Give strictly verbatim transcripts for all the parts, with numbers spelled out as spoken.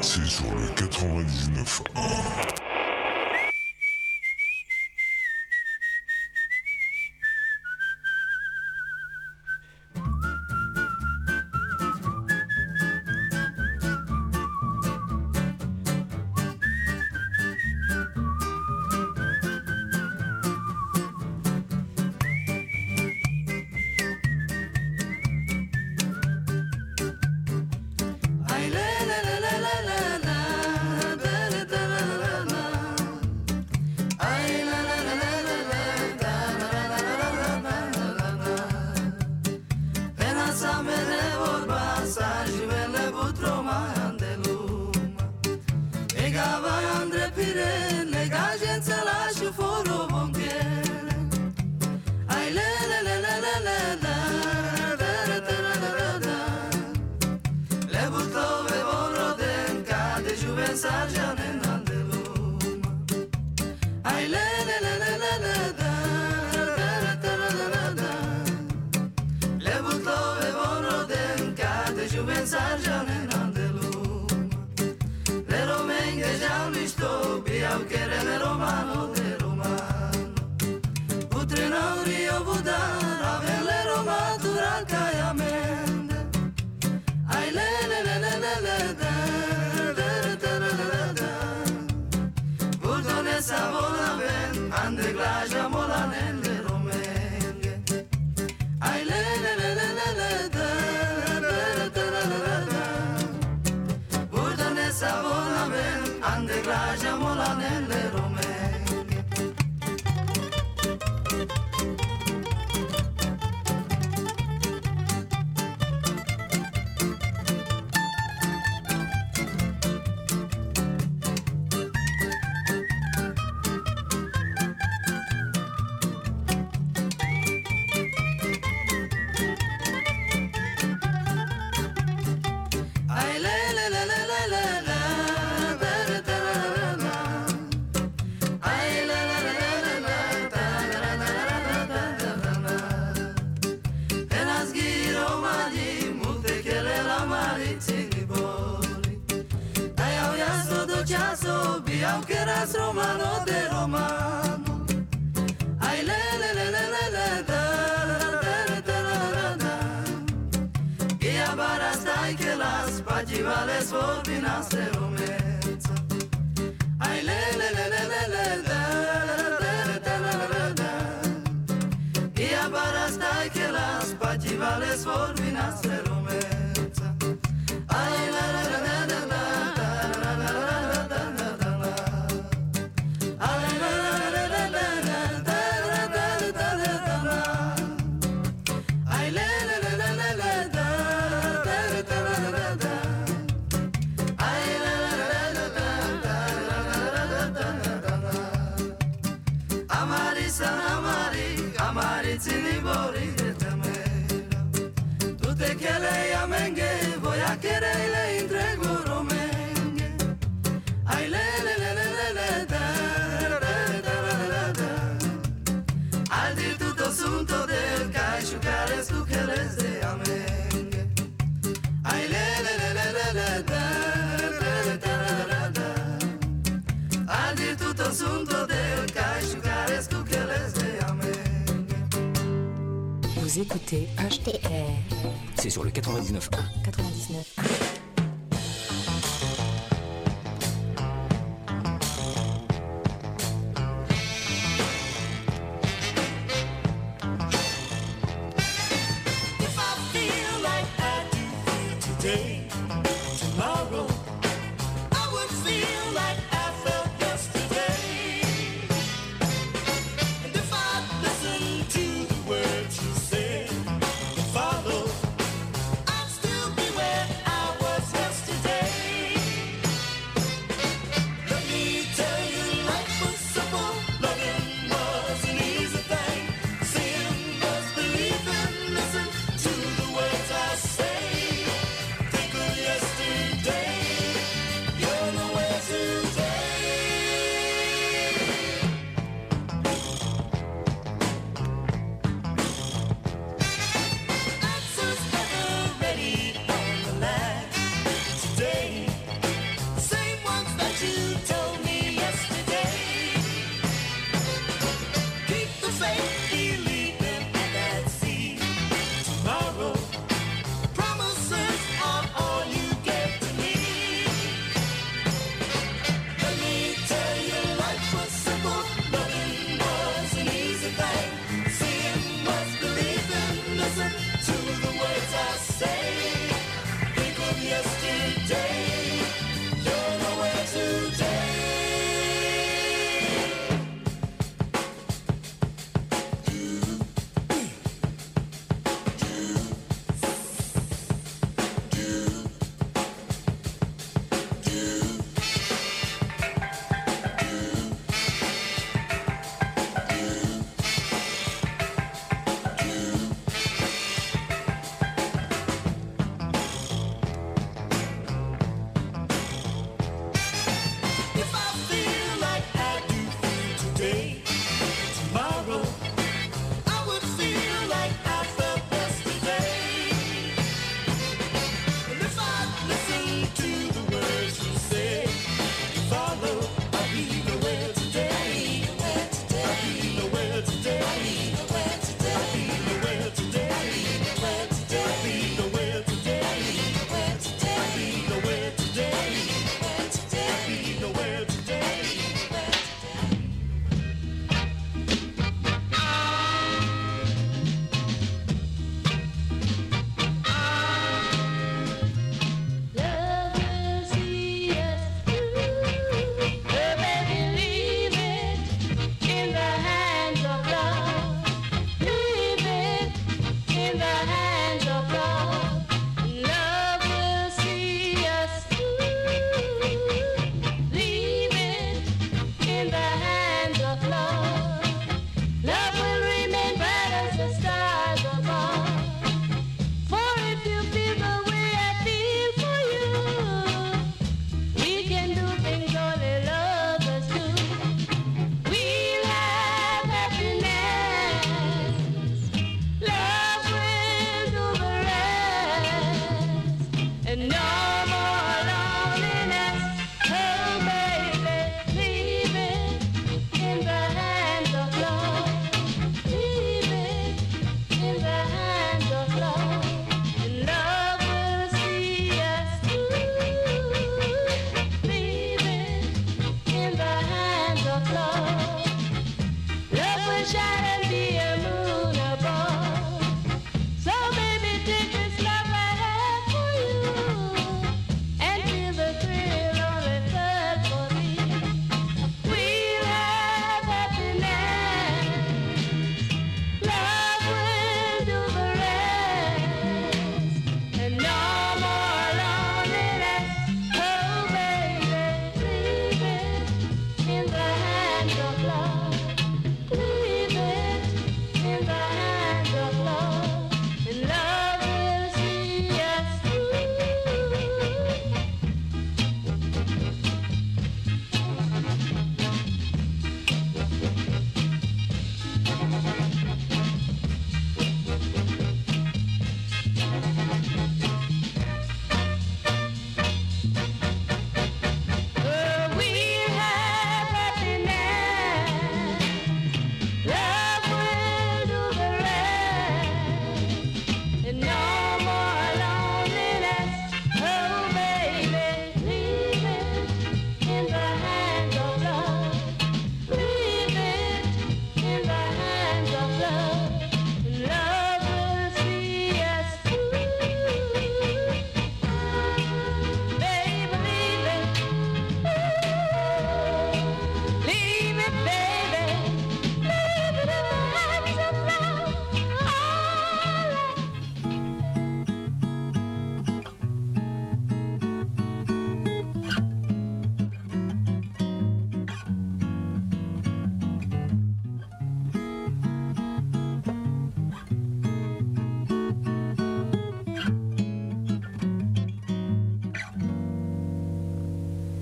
C'est sur le quatre-vingt-dix-neuf un. Vous écoutez H T R. C'est sur le quatre-vingt-dix-neuf un. quatre-vingt-dix-neuf un. Follow, I'd still be waiting.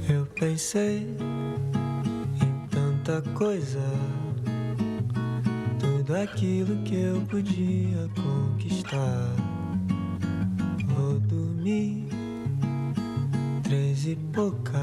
Eu pensei em tanta coisa, tudo aquilo que eu podia conquistar. Vou dormir três e pouca.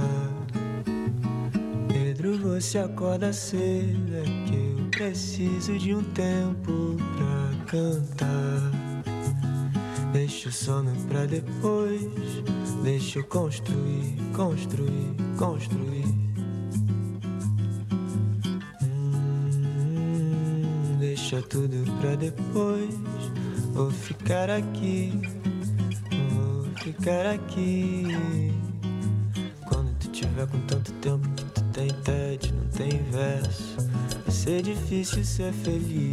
Pedro, você acorda cedo, é que eu preciso de um tempo pra cantar. Deixa o sono pra depois, deixa eu construir, construir, construir. Hum, deixa tudo pra depois, vou ficar aqui, vou ficar aqui. Quando tu tiver com tanto tempo que tu tem tédio, não tem verso, vai ser difícil ser feliz.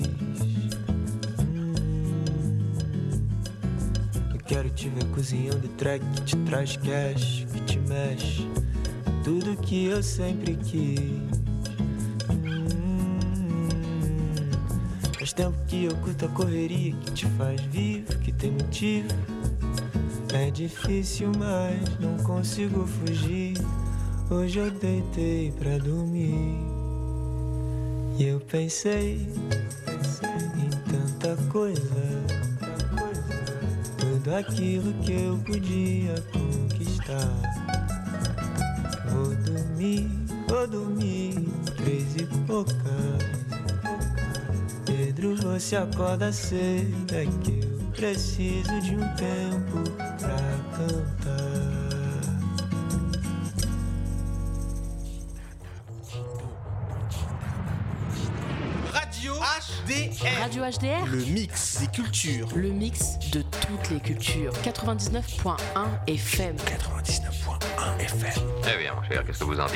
Quero te ver cozinhando track que te traz cash, que te mexe, tudo que eu sempre quis. Hum, faz tempo que eu curto a correria que te faz vivo, que tem motivo. É difícil, mas não consigo fugir. Hoje eu deitei pra dormir e eu pensei em tanta coisa, tudo aquilo que eu podia conquistar. Vou dormir, vou dormir, três e pouca. Pedro, você acorda cedo, é que eu preciso de um tempo pra cantar. H D R. Radio H D R. Le mix des cultures. Le mix de toutes les cultures. quatre-vingt-dix-neuf point un F M. quatre-vingt-dix-neuf point un F M. Eh bien, mon cher, qu'est-ce que vous en dites ?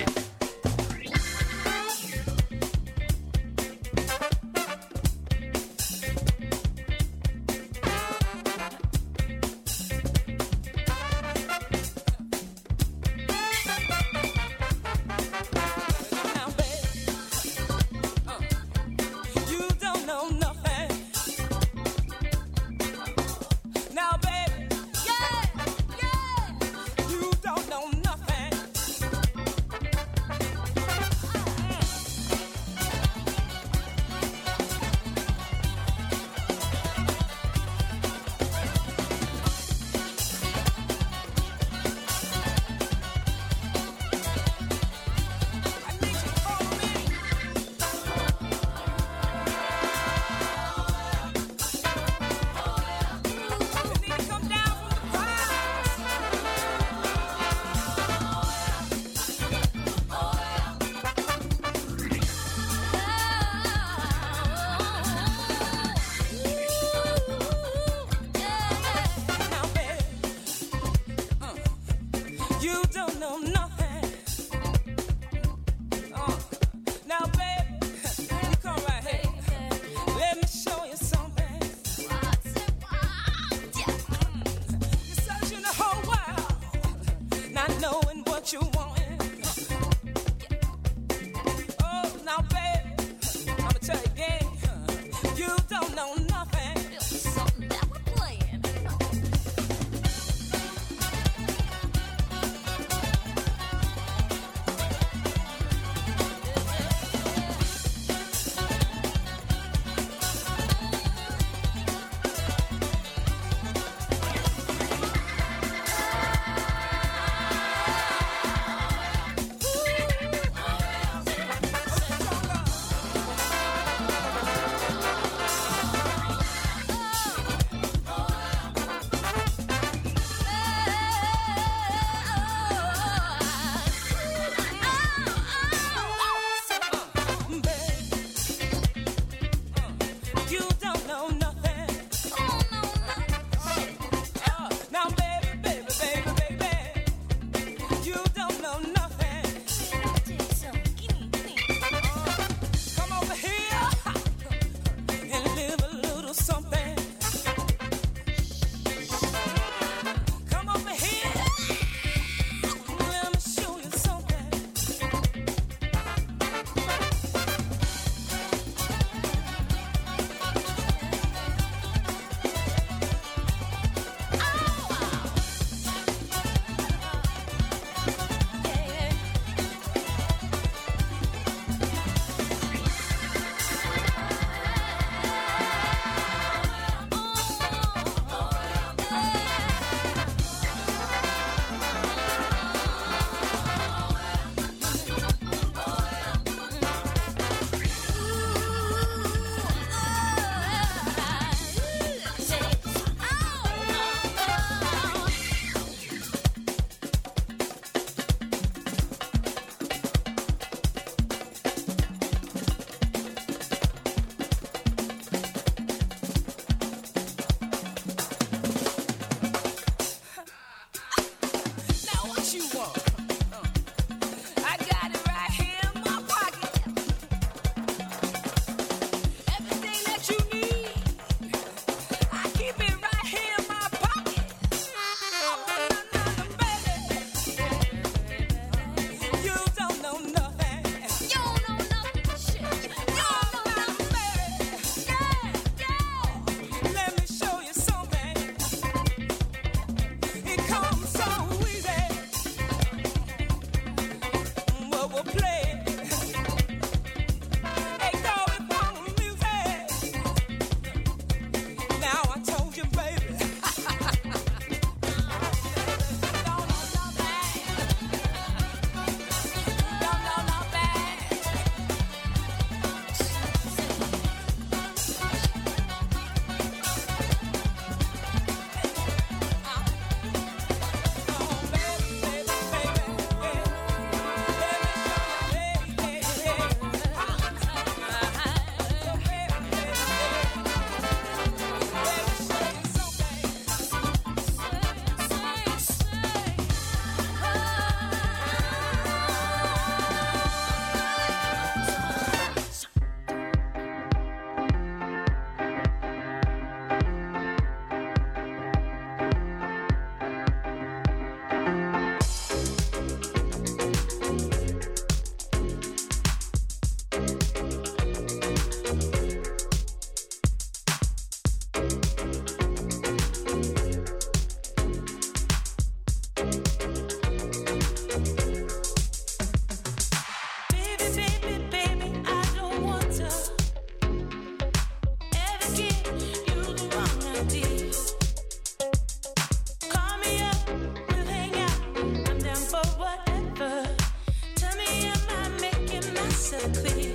so clear.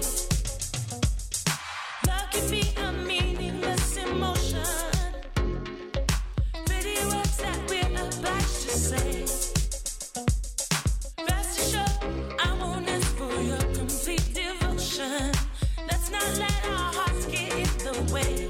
Love can be a meaningless emotion. Pretty words that we're obliged to say. Rest assured, I won't ask for your complete devotion. Let's not let our hearts get in the way.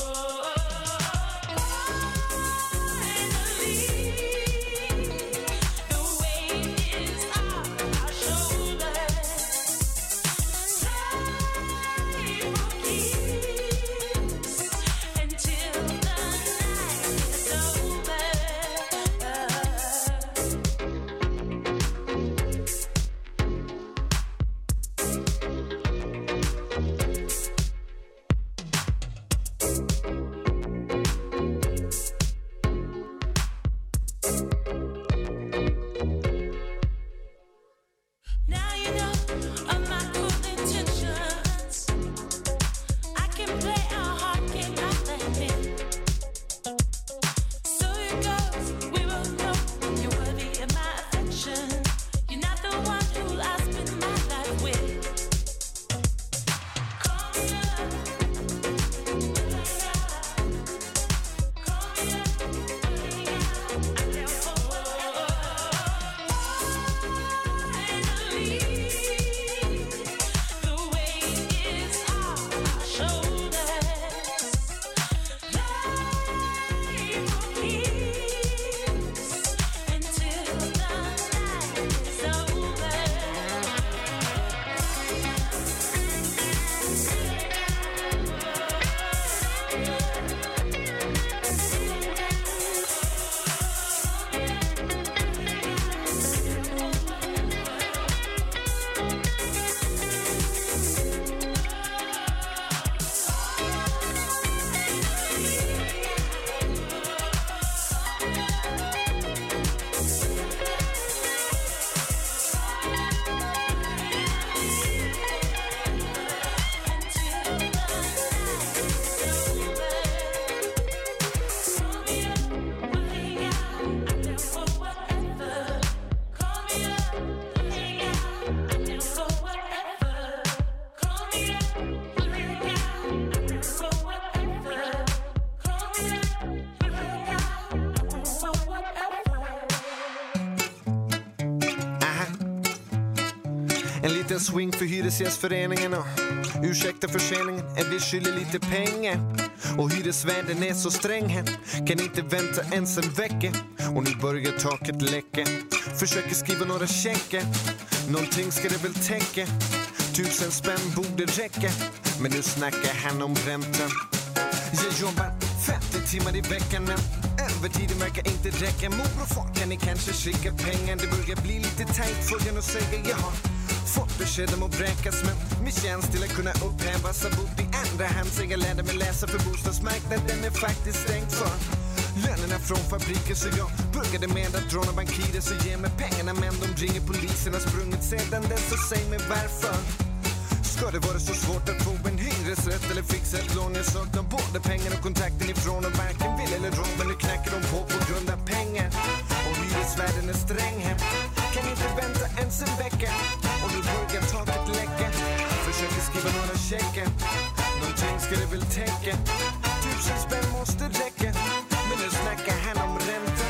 En liten swing för hyresgästföreningen och ursäkta förseningen, är vi skyldig lite pengar. Och hyresvärden är så sträng här, kan inte vänta ens en vecka. Och nu börjar taket läcka, försöker skriva några checkar. Någonting ska det väl täcka, tusen spänn borde räcka. Men nu snackar han om räntan. Jag jobbar femtio timmar i veckan, men övertiden verkar inte räcka. Mor och far, kan ni kanske skicka pengar? Det börjar bli lite tajt, får jag nog säga. Jag har fått besked om att bräkas, men min tjänst till att kunna upphävas har bott i andra hand. Så jag lärde mig läsa, för bostadsmarknaden är faktiskt stängt för lönerna från fabriker. Så jag började med att dra några bankirer så ge mig pengarna, men de ringer polisen, har sprungit sedan dess. Så säg mig varför ska det vara så svårt att få en hyresrätt eller fixa ett lån? Jag saknar både pengar och kontakten ifrån, och varken vill eller råd, men nu knackar de på på grund av pengar. Och hyresvärden är sträng här, kan inte vänta ens en vecka. Och nu börjar taket läcka, försöker skriva några checkar. Någonting ska det väl täcka, tusen spänn måste räcka. Men nu snackar han om ränta.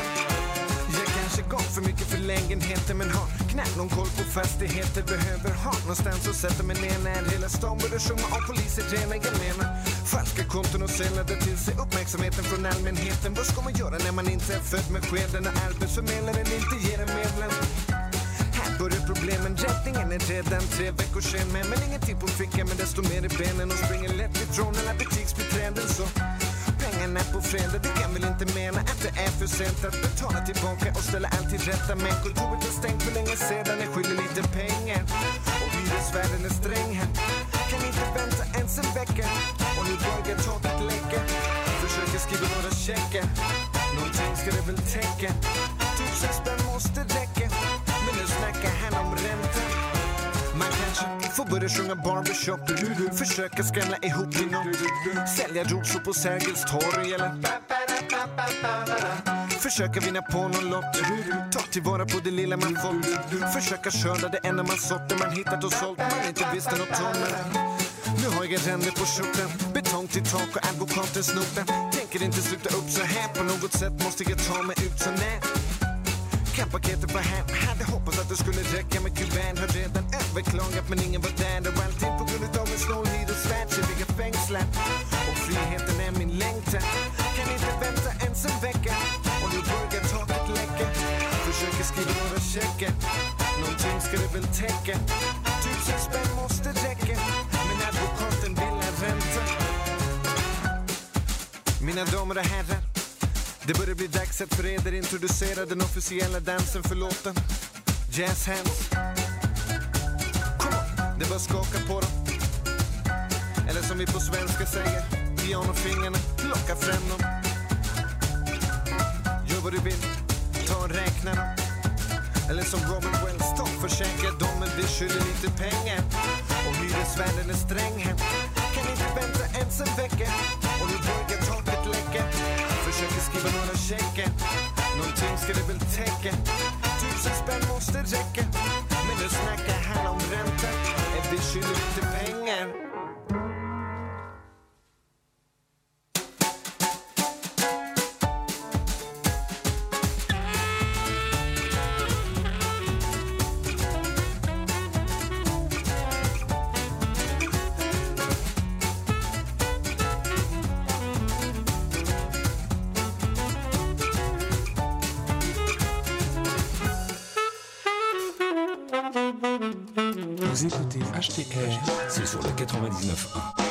Jag kanske gav för mycket för lägenheter, men har knappt någon koll på fastigheter. Behöver ha någonstans att sätta mig ner när hela stan börjar sjunga av poliser träna. Jag menar falska konton och sällade till sig uppmärksamheten från allmänheten. Vad ska man göra när man inte är född med skeden och arbetsförmedlaren inte ger en medlem? Här börjar problemen, räddningen är redan tre veckor sen. Men, men ingenting på fickan, men desto mer i benen. Och springer lätt ifrån alla butiksbiträden. Så pengarna på fredag, det kan väl inte mena att det är för sent att betala tillbaka och ställa allt till rätta. Men kontoret är stängt för länge sedan, jag skyller lite pengar. Och hyresvärden är sträng här, kan inte vänta ens en vecka. Och nu börjar taket läcka, försöker skriva några checkar. Någonting ska det väl täcka, tusen spänn måste räcka. Men nu snackar han om ränta. Man kanske får börja sjunga barbershop, försöka skrämla ihop till något, sälja rosor på Sergels torg eller Försöka vinna på någon lott. Ta tillvara på det lilla man fått. Försöka skörda det enda man sått. Det man hittat och sålt man inte visste något om. Nu har jag ränder på skjorten. Betong till tak och advokaten snoten. Tänker inte sluta upp så här. På något sätt måste jag ta mig ut så när. Kan paketet vara hem. Hade hoppats att det skulle räcka med kuban. Har redan överklagat men ingen var där. Och allting på grund av en snål hyresvärd. Så ligger fängslat. Och friheten är min längtan. Kan inte vänta ens en vecka. Och nu börjar taket läcka. Försöker skriva några checkar. Någonting ska det väl täcka. Tusen spänn måste räcka. Men advokaten vill ha ränta. Mina damer och herrar. Det börjar bli dags att för er introducera den officiella dansen för låten. Jazz hands. Kom on, det bara skaka på dem. Eller som vi på svenska säger, pianofingrarna, plocka fram dem. Gör vad du vill, ta och räkna dem. Eller som Robin Wells, ta och försäkra dem. Men vi skyller lite pengar. Och hyresvärden är sträng hem. Kan inte vänta ens en vecka. Och nu börjar taket läcka. Försöker skriva några checkar. Någonting ska det väl täcka. Tusen spänn måste räcka. Men nu snackar han om ränta. Är vi skyller lite pengar. Vous écoutez H T R, c'est sur le quatre-vingt-dix-neuf point un.